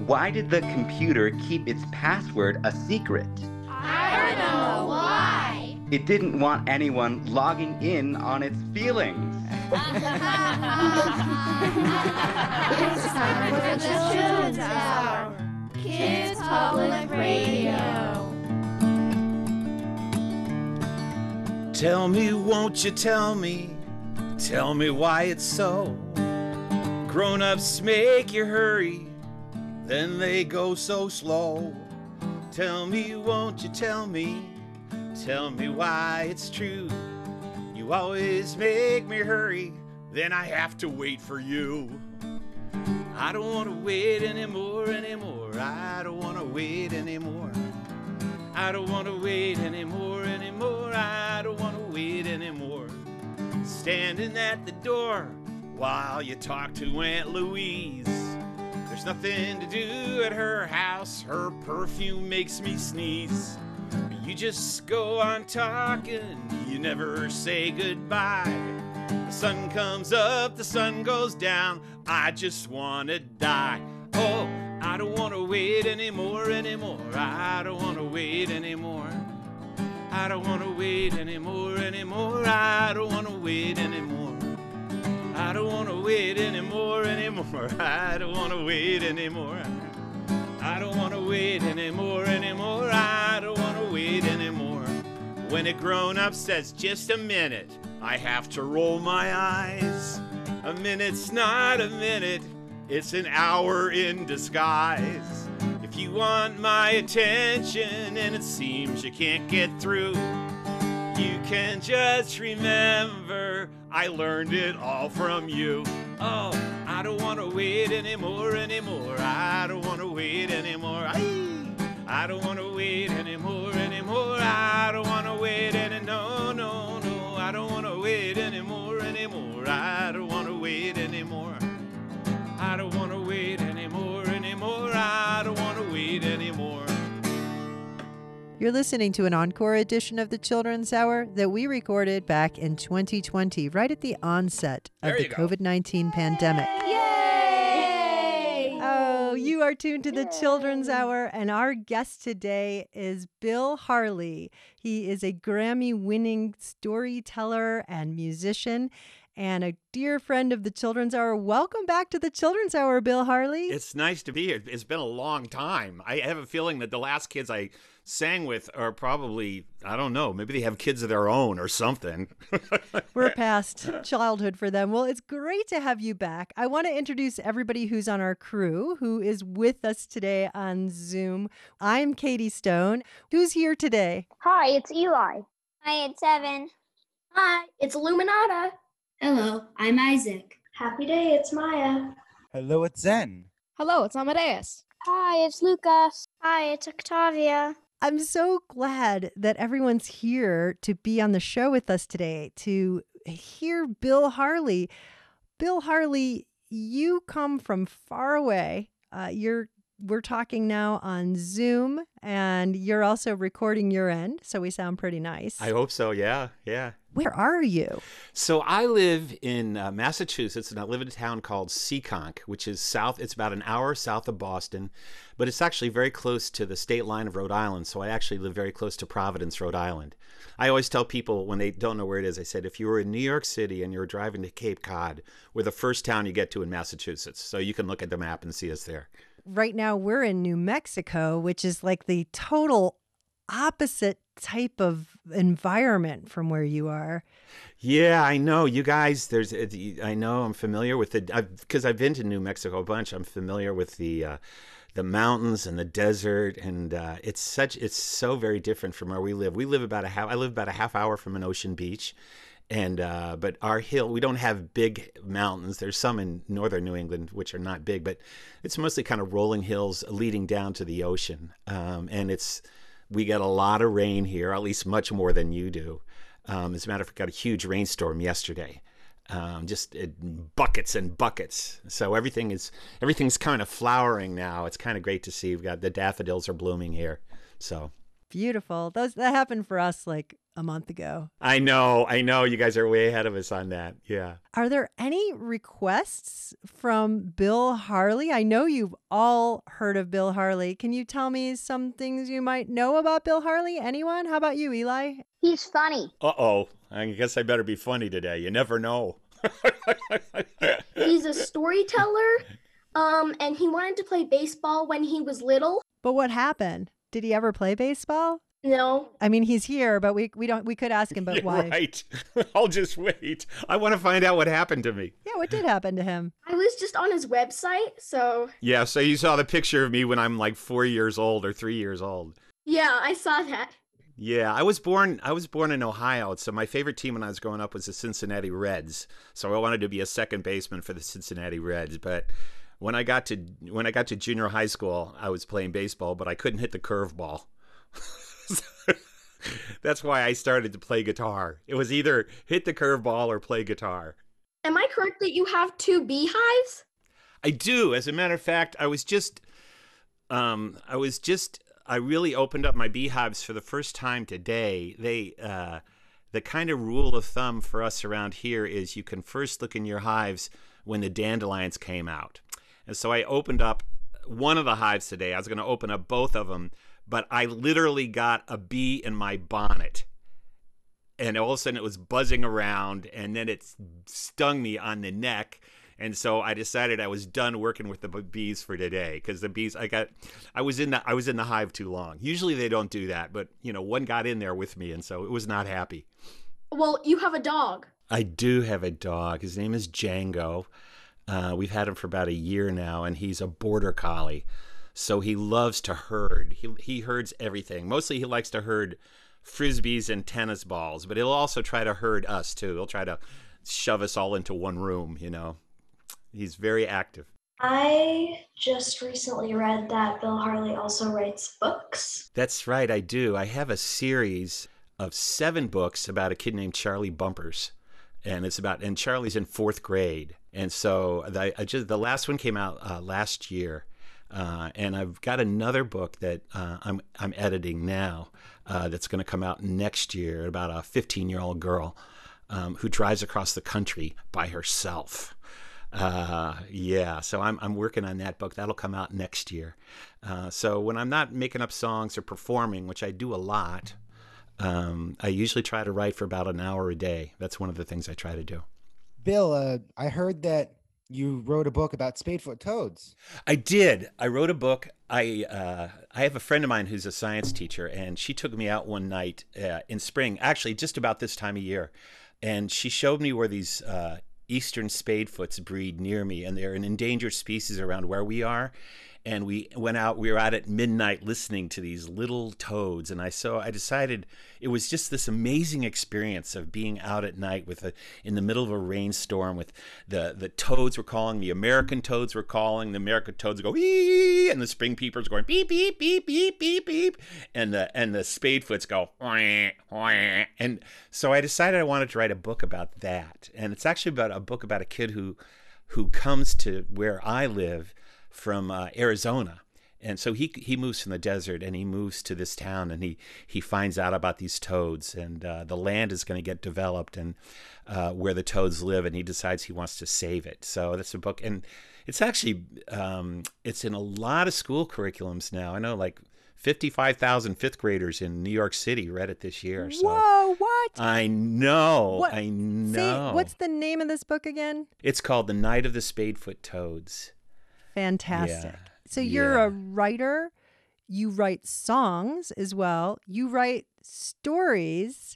Why did the computer keep its password a secret? I don't know why. It didn't want anyone logging in on its feelings. It's time for the Children's Hour. Kids Public Radio. Tell me, won't you tell me why it's so? Grown-ups make you hurry, then they go so slow. Tell me, won't you tell me why it's true? You always make me hurry, then I have to wait for you. I don't want to wait anymore. I don't want to wait anymore. I don't want to wait anymore. I don't want to wait anymore. Standing at the door while you talk to Aunt Louise. There's nothing to do at her house. Her perfume makes me sneeze. You just go on talking. You never say goodbye. The sun comes up, the sun goes down. I just want to die. Oh, I don't want to wait anymore. I don't want to wait anymore. I don't want to wait anymore. I don't want to wait anymore. I don't want to wait anymore. I don't want to wait anymore. I don't want to wait anymore. I don't want to wait anymore. When a grown-up says just a minute, I have to roll my eyes. A minute's not a minute, it's an hour in disguise. If you want my attention and it seems you can't get through, you can just remember I learned it all from you. Oh, I don't want to wait anymore. I don't want to wait anymore. I don't want to wait anymore. I don't want to wait anymore. No. I don't want to wait anymore. I don't want to wait anymore. I don't want to wait anymore. I don't want to wait anymore. You're listening to an encore edition of the Children's Hour that we recorded back in 2020, right at the onset of the COVID-19 pandemic. Yay! Oh, you are tuned to the Children's Hour, and our guest today is Bill Harley. He is a Grammy-winning storyteller and musician, and a dear friend of the Children's Hour. Welcome back to the Children's Hour, Bill Harley. It's nice to be here. It's been a long time. I have a feeling that the last kids I sang with are probably, I don't know, maybe they have kids of their own or something. We're past childhood for them. Well, it's great to have you back. I want to introduce everybody who's on our crew, who is with us today on Zoom. I'm Katie Stone. Who's here today? Hi, it's Eli. Hi, it's Evan. Hi, it's Illuminata. Hello, I'm Isaac. Happy day, it's Maya. Hello, it's Zen. Hello, it's Amadeus. Hi, it's Lucas. Hi, it's Octavia. I'm so glad that everyone's here to be on the show with us today to hear Bill Harley. Bill Harley, you come from far away. We're talking now on Zoom, and you're also recording your end, so we sound pretty nice. I hope so, yeah. Where are you? So I live in Massachusetts, and I live in a town called Seekonk, which is south. It's about an hour south of Boston, but it's actually very close to the state line of Rhode Island, so I actually live very close to Providence, Rhode Island. I always tell people when they don't know where it is, I said, if you were in New York City and you were driving to Cape Cod, we're the first town you get to in Massachusetts, so you can look at the map and see us there. Right now, we're in New Mexico, which is like the total opposite type of environment from where you are. Yeah, I know. You guys, I know I'm familiar with it because I've been to New Mexico a bunch. I'm familiar with the mountains and the desert, and it's so very different from where we live. I live about a half hour from an ocean beach. And but our hill, we don't have big mountains. There's some in northern New England which are not big, but it's mostly kind of rolling hills leading down to the ocean. And we get a lot of rain here, at least much more than you do. As a matter of fact, we got a huge rainstorm yesterday, just buckets and buckets. So everything's kind of flowering now. It's kind of great to see. We've got the daffodils are blooming here. So beautiful. That happened for us like a month ago. I know. You guys are way ahead of us on that. Yeah. Are there any requests from Bill Harley? I know you've all heard of Bill Harley. Can you tell me some things you might know about Bill Harley? Anyone? How about you, Eli? He's funny. Uh-oh. I guess I better be funny today. You never know. He's a storyteller, and he wanted to play baseball when he was little. But what happened? Did he ever play baseball? No. I mean, he's here, but we could ask him, but Yeah, why? right. I'll just wait. I want to find out what happened to me. Yeah, what did happen to him? I was just on his website, so... Yeah, so you saw the picture of me when I'm like 4 years old or 3 years old. Yeah, I saw that. Yeah, I was born in Ohio, so my favorite team when I was growing up was the Cincinnati Reds. So I wanted to be a second baseman for the Cincinnati Reds, but when I got to junior high school, I was playing baseball, but I couldn't hit the curveball. That's why I started to play guitar. It was either hit the curveball or play guitar. Am I correct that you have 2 beehives? I do. As a matter of fact, I really opened up my beehives for the first time today. The kind of rule of thumb for us around here is you can first look in your hives when the dandelions came out. And so I opened up one of the hives today. I was going to open up both of them, but I literally got a bee in my bonnet. And all of a sudden it was buzzing around, and then it stung me on the neck. And so I decided I was done working with the bees for today, because the bees I was in the hive too long. Usually they don't do that, but one got in there with me, and so it was not happy. Well, you have a dog. I do have a dog. His name is Django. We've had him for about a year now, and he's a border collie. So he loves to herd. He herds everything. Mostly he likes to herd frisbees and tennis balls, but he'll also try to herd us too. He'll try to shove us all into one room, He's very active. I just recently read that Bill Harley also writes books. That's right, I do. I have a series of 7 books about a kid named Charlie Bumpers. And Charlie's in 4th grade. And so the last one came out last year. And I've got another book that I'm editing now that's going to come out next year about a 15-year-old girl who drives across the country by herself. So I'm working on that book. That'll come out next year. So when I'm not making up songs or performing, which I do a lot, I usually try to write for about an hour a day. That's one of the things I try to do. Bill, I heard that you wrote a book about spadefoot toads. I did. I wrote a book. I have a friend of mine who's a science teacher, and she took me out one night in spring, actually just about this time of year, and she showed me where these eastern spadefoots breed near me, and they're an endangered species around where we are. And we were out at midnight listening to these little toads. And I decided it was just this amazing experience of being out at night in the middle of a rainstorm with the toads were calling, the American toads were calling, the American toads go, ee, and the spring peepers going, beep, beep, beep, beep, beep, beep. And the spadefoots go, wah, wah. And so I decided I wanted to write a book about that. And it's actually about a book about a kid who comes to where I live from Arizona. And so he moves from the desert, and he moves to this town, and he finds out about these toads, and the land is going to get developed, and where the toads live, and he decides he wants to save it. So that's a book, and it's actually it's in a lot of school curriculums now. I know like 55,000 fifth graders in New York City read it this year. So Whoa, what? I know. What? I know. Say, what's the name of this book again? It's called The Night of the Spadefoot Toads. Fantastic. Yeah. So you're a writer. You write songs as well. You write stories.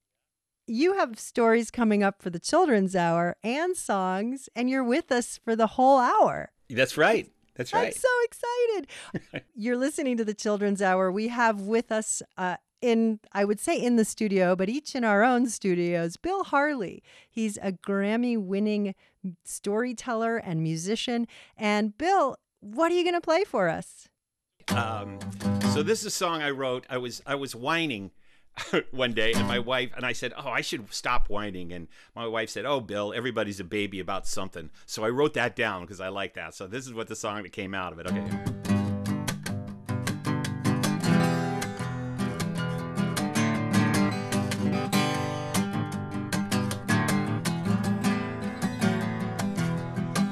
You have stories coming up for the Children's Hour and songs, and you're with us for the whole hour. That's right. That's right. I'm so excited. You're listening to the Children's Hour. We have with us I would say in the studio, but each in our own studios, Bill Harley. He's a Grammy-winning storyteller and musician. And Bill, what are you going to play for us? So this is a song I wrote. I was whining one day, and my wife and I said, "Oh, I should stop whining." And my wife said, "Oh, Bill, everybody's a baby about something." So I wrote that down because I like that. So this is what the song that came out of it. Okay.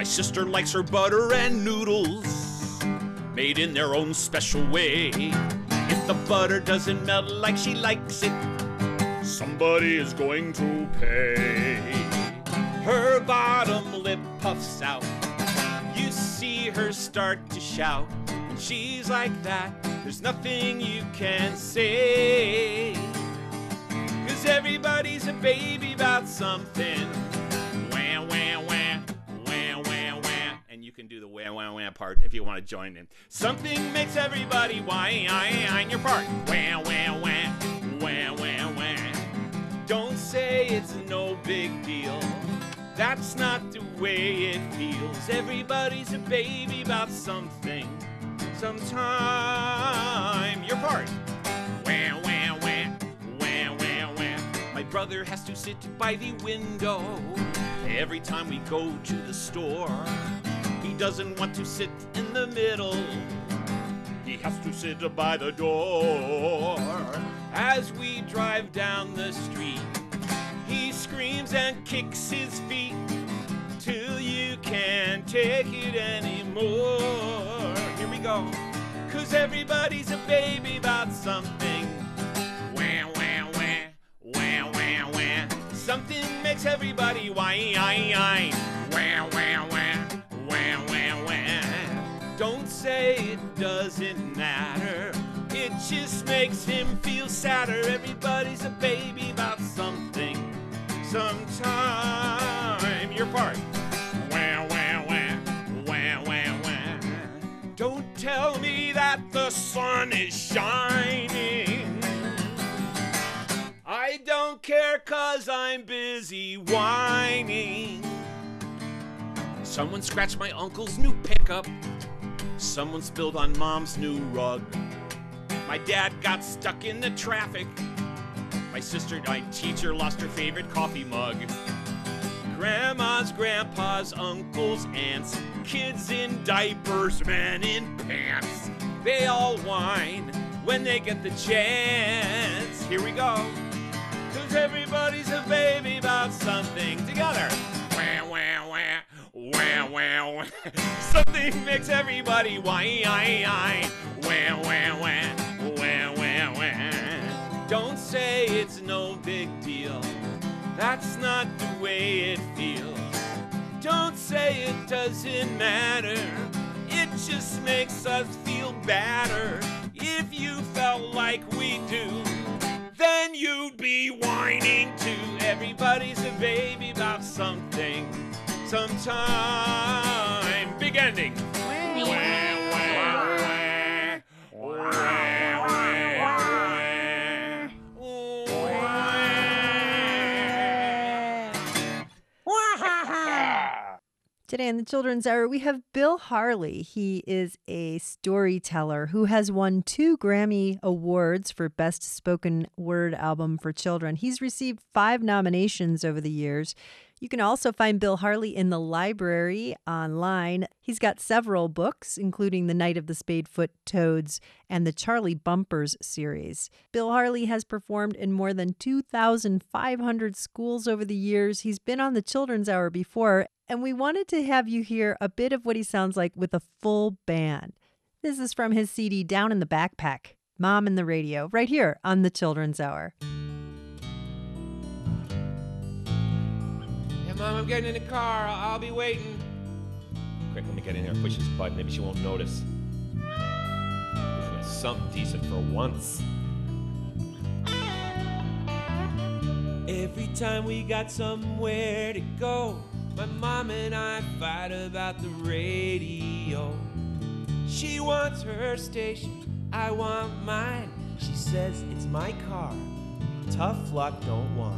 My sister likes her butter and noodles, made in their own special way. If the butter doesn't melt like she likes it, somebody is going to pay. Her bottom lip puffs out. You see her start to shout. When she's like that, there's nothing you can say. 'Cause everybody's a baby about something. Wah, wah, wah, wah, wah, wah. And you can do the wah, wah, wah part if you want to join in. Something makes everybody whine your part. Wah, wah, wah, wah, wah, wah. Don't say it's no big deal. That's not the way it feels. Everybody's a baby about something. Sometime your part. Wah, wah, wah, wah, wah, wah. My brother has to sit by the window every time we go to the store. He doesn't want to sit in the middle. He has to sit by the door. As we drive down the street, he screams and kicks his feet till you can't take it anymore. Here we go. 'Cause everybody's a baby about something. Wah, wah, wah, wah, wah, wah. Something makes everybody whine. Wah, wah, wah, wah, wah, wah. Don't say it doesn't matter. It just makes him feel sadder. Everybody's a baby about something. Sometime your part. Wah, wah, wah, wah, wah, wah. Don't tell me that the sun is shining. I don't care 'cause I'm busy whining. Someone scratched my uncle's new pickup. Someone spilled on mom's new rug. My dad got stuck in the traffic. My sister, my teacher, lost her favorite coffee mug. Grandmas, grandpas, uncles, aunts, kids in diapers, men in pants. They all whine when they get the chance. Here we go. 'Cause everybody's a baby about something. Together. Wah, wah, wah, wah, wah, wah. Something makes everybody whine. Wah, wah, wah, wah, wah, wah. Don't say it's no big deal. That's not the way it feels. Don't say it doesn't matter. It just makes us feel better. If you felt like we do, then you'd be whining too. Everybody's a baby about something. Sometime. Big ending. Wah, wah, wah, wah, wah, wah. Today in the Children's Hour, we have Bill Harley. He is a storyteller who has won 2 Grammy Awards for Best Spoken Word Album for Children. He's received 5 nominations over the years. You can also find Bill Harley in the library online. He's got several books, including The Night of the Spadefoot Toads and the Charlie Bumpers series. Bill Harley has performed in more than 2,500 schools over the years. He's been on the Children's Hour before, and we wanted to have you hear a bit of what he sounds like with a full band. This is from his CD, Down in the Backpack, Mom and the Radio, right here on the Children's Hour. Mom, I'm getting in the car. I'll be waiting. Quick, let me get in there and push this button. Maybe she won't notice. Something decent for once. Every time we got somewhere to go, my mom and I fight about the radio. She wants her station, I want mine. She says it's my car. Tough luck, don't whine.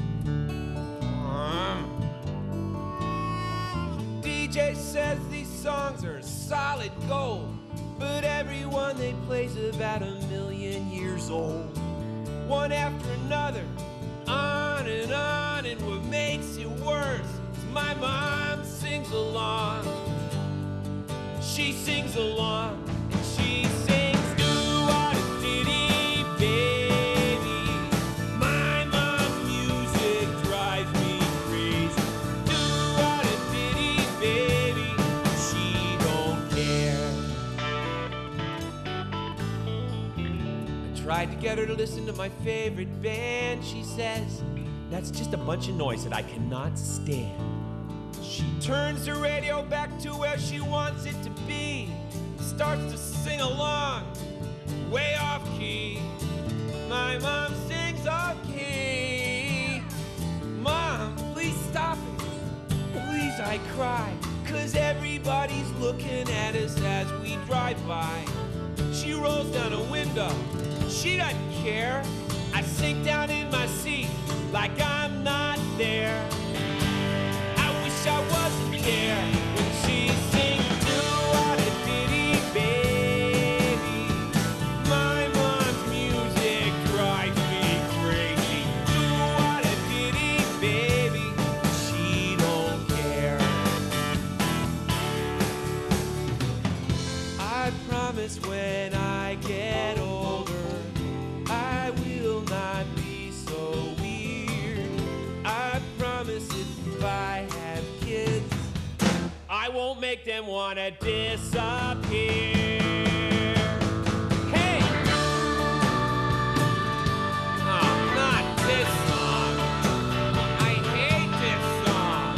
DJ says these songs are solid gold, but every one they play's about 1,000,000 years old. One after another, on, and what makes it worse is my mom sings along. She sings along, and she sings, do what a ditty, baby. My mom music drives me crazy. Do what a ditty, baby. tried to get her to listen to my favorite band. She says, that's just a bunch of noise that I cannot stand. She turns the radio back to where she wants it to be, starts to sing along, way off key. My mom sings off key. Mom, please stop it. Please, I cry, 'cause everybody's looking at us as we drive by. She rolls down a window, she doesn't care. I sink down in my seat like I'm not there. I wish I wasn't there when she sings do-what-a-diddy, baby. My mom's music drives me crazy. Do-what-a-diddy, baby. She don't care. I promise when I get older, I will not be so weird. I promise if I have kids, I won't make them wanna disappear. Hey! Oh, not this song. I hate this song.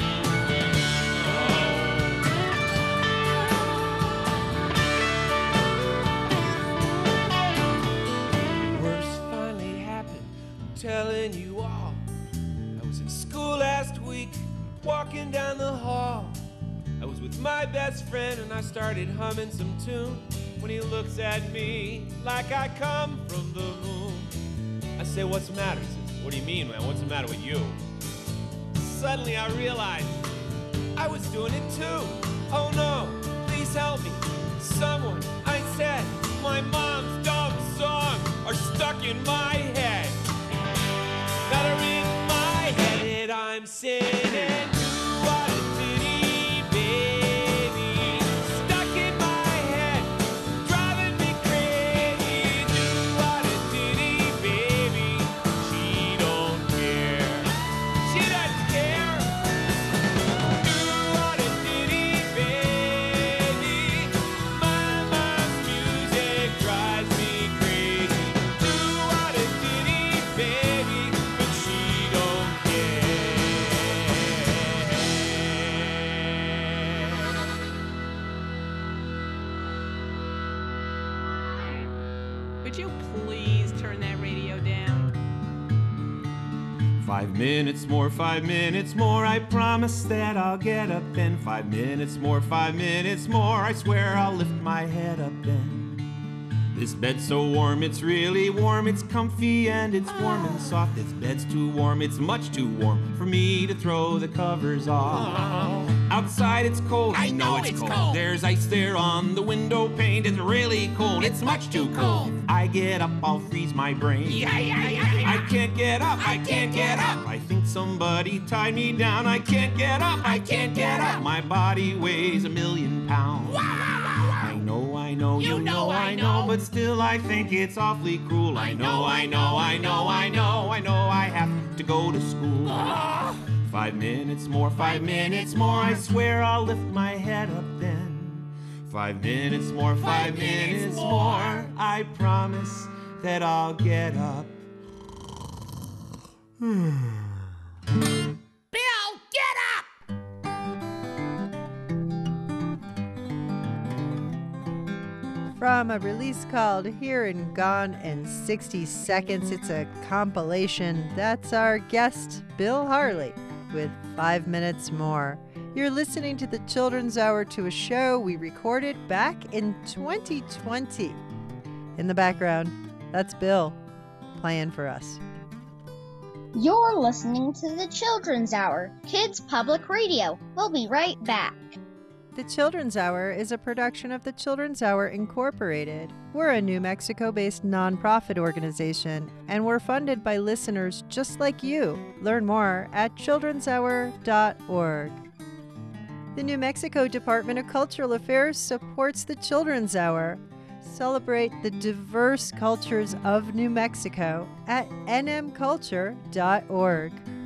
Worst finally happened, I'm telling you all. I was in school last week, walking down the hall. I was with my best friend and I started humming some tune when he looks at me like I come from the moon. I say, what's the matter? He says, what do you mean, man? What's the matter with you? Suddenly I realized I was doing it too. Oh no, please help me. Someone, I said, my mom's dumb songs are stuck in my head. That are in my head, I'm singing. Do-what-a-diddy, baby. Stuck in my head, driving me crazy. Do-what-a-diddy, baby. She don't care. She doesn't care. Do-what-a-diddy, baby. My mom's music drives me crazy. Do-what-a-diddy, baby. But she don't care. Could you please turn that radio down? 5 minutes more, 5 minutes more. I promise that I'll get up then. 5 minutes more, 5 minutes more. I swear I'll lift my head up then. This bed's so warm, it's really warm. It's comfy and it's warm and soft. This bed's too warm, it's much too warm for me to throw the covers off. Outside it's cold, I know it's cold. There's ice there on the window pane. It's really cold, it's much too cold. If I get up, I'll freeze my brain. I can't get up, I can't get up. I think somebody tied me down. I can't get up, I can't get up. My body weighs 1,000,000 pounds. I know, you know, I know, but still I think it's awfully cruel. I know, I have to go to school. 5 minutes more, 5 minutes more. I swear I'll lift my head up then. 5 minutes more, 5 minutes more. I promise that I'll get up. Bill, get up! From a release called Here and Gone in 60 Seconds. It's a compilation. That's our guest, Bill Harley, with 5 minutes more. You're listening to the Children's Hour, to a show we recorded back in 2020. In the background, that's Bill playing for us. You're listening to the Children's Hour, Kids Public Radio. We'll be right back. The Children's Hour is a production of the Children's Hour Incorporated. We're a New Mexico-based nonprofit organization, and we're funded by listeners just like you. Learn more at childrenshour.org. The New Mexico Department of Cultural Affairs supports the Children's Hour. Celebrate the diverse cultures of New Mexico at nmculture.org.